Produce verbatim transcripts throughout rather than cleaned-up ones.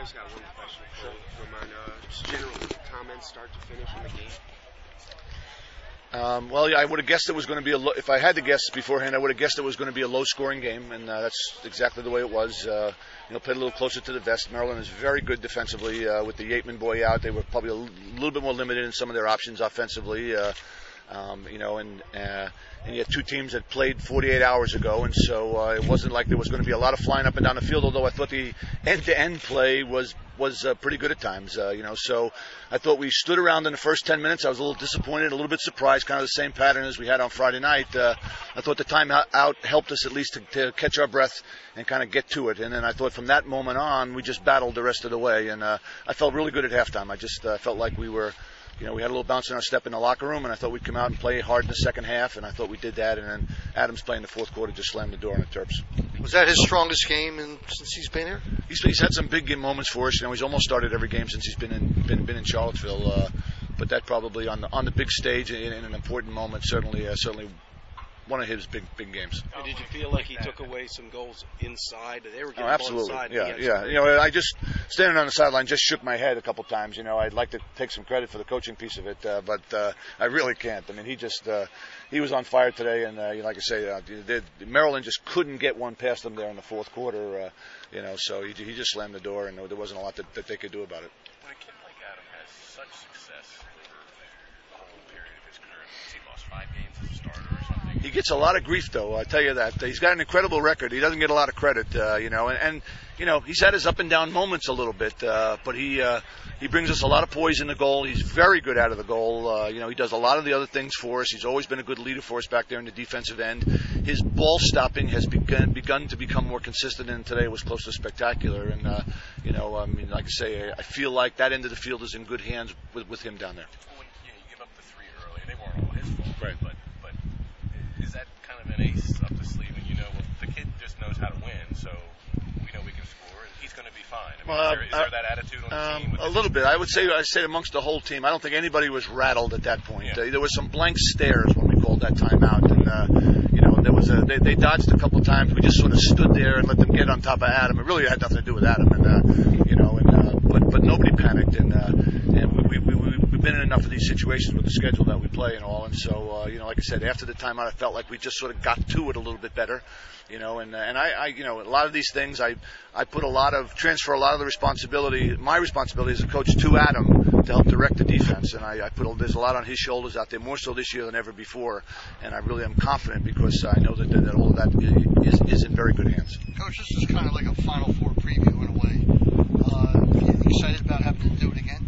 just got one question for you. From my uh, just general comments, start to finish in the game. Um, well, yeah, I would have guessed it was going to be a. Lo- if I had to guess beforehand, I would have guessed it was going to be a low-scoring game, and uh, that's exactly the way it was. Uh, you know, played a little closer to the vest. Maryland is very good defensively. Uh, with the Yateman boy out, they were probably a l- little bit more limited in some of their options offensively. Uh, Um, you know, and uh, and you had two teams that played forty-eight hours ago, and so uh, it wasn't like there was going to be a lot of flying up and down the field. Although I thought the end-to-end play was was uh, pretty good at times. Uh, you know, so I thought we stood around in the first ten minutes. I was a little disappointed, a little bit surprised, kind of the same pattern as we had on Friday night. Uh, I thought the time out helped us at least to, to catch our breath and kind of get to it. And then I thought from that moment on, we just battled the rest of the way, and uh, I felt really good at halftime. I just uh, felt like we were. You know, we had a little bounce in our step in the locker room, and I thought we'd come out and play hard in the second half, and I thought we did that. And then Adams playing the fourth quarter just slammed the door on the Terps. Was that his strongest game in, since he's been here? He's, he's had some big game moments for us. You know, he's almost started every game since he's been in been, been in Charlottesville. Uh, but that probably on the on the big stage in, in an important moment, certainly uh, certainly. One of his big big games. And did you feel like he took away some goals inside? They were getting oh, absolutely. inside. Yeah, yeah. You know, I just standing on the sideline just shook my head a couple times. You know, I'd like to take some credit for the coaching piece of it, uh, but uh, I really can't. I mean, he just uh, he was on fire today, and uh, like I say, uh, they, Maryland just couldn't get one past them there in the fourth quarter. Uh, you know, so he, he just slammed the door, and there wasn't a lot that, that they could do about it. When a kid like Adam has such success over the whole period of his career, has he lost five games as a starter or something? He gets a lot of grief, though. I tell you that. He's got an incredible record. He doesn't get a lot of credit, uh, you know. And, and you know, he's had his up and down moments a little bit, uh, but he uh, he brings us a lot of poise in the goal. He's very good out of the goal. Uh, you know, he does a lot of the other things for us. He's always been a good leader for us back there in the defensive end. His ball stopping has begun begun to become more consistent, and today was close to spectacular. And uh, you know, I mean, like I say, I feel like that end of the field is in good hands with, with him down there. Well, when, you know, you give up the three early, and they weren't all his fault, right? But but is that kind of an ace up the sleeve, and you know, well, the kid just knows how to win, so we know we can score, and he's going to be fine. I mean, well, is, there, is uh, there that attitude on the um, team? A little bit. I would say I say amongst the whole team. I don't think anybody was rattled at that point. Yeah. Uh, there was some blank stares when we called that timeout, and uh, you know, there was a they, they dodged a couple of times. We just sort of stood there and let them get on top of Adam. It really had nothing to do with Adam, and uh, you know, and uh, but but nobody panicked, and uh, and we we. we We've been in enough of these situations with the schedule that we play and all, and so uh, you know, like I said, after the timeout, I felt like we just sort of got to it a little bit better, you know, and and I, I you know, a lot of these things, I I put a lot of transfer a lot of the responsibility, my responsibility as a coach, to Adam to help direct the defense, and I, I put a, there's a lot on his shoulders out there, more so this year than ever before, and I really am confident because I know that that all of that is is in very good hands. Coach, this is kind of like a Final Four preview in a way. Uh, you excited about having to do it again?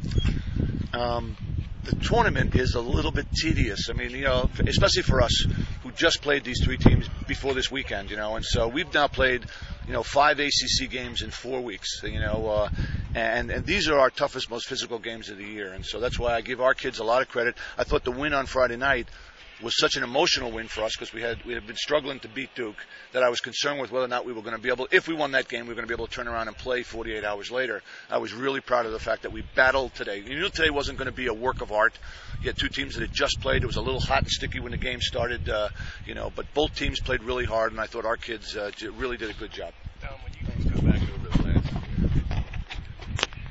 Um, the tournament is a little bit tedious. I mean, you know, especially for us who just played these three teams before this weekend, you know, and so we've now played, you know, five A C C games in four weeks, you know, uh, and, and these are our toughest, most physical games of the year. And so that's why I give our kids a lot of credit. I thought the win on Friday night was such an emotional win for us because we had we had been struggling to beat Duke that I was concerned with whether or not we were going to be able, if we won that game, we were going to be able to turn around and play forty-eight hours later. I was really proud of the fact that we battled today. You knew today wasn't going to be a work of art. You had two teams that had just played. It was a little hot and sticky when the game started, uh, you know, but both teams played really hard, and I thought our kids uh, really did a good job.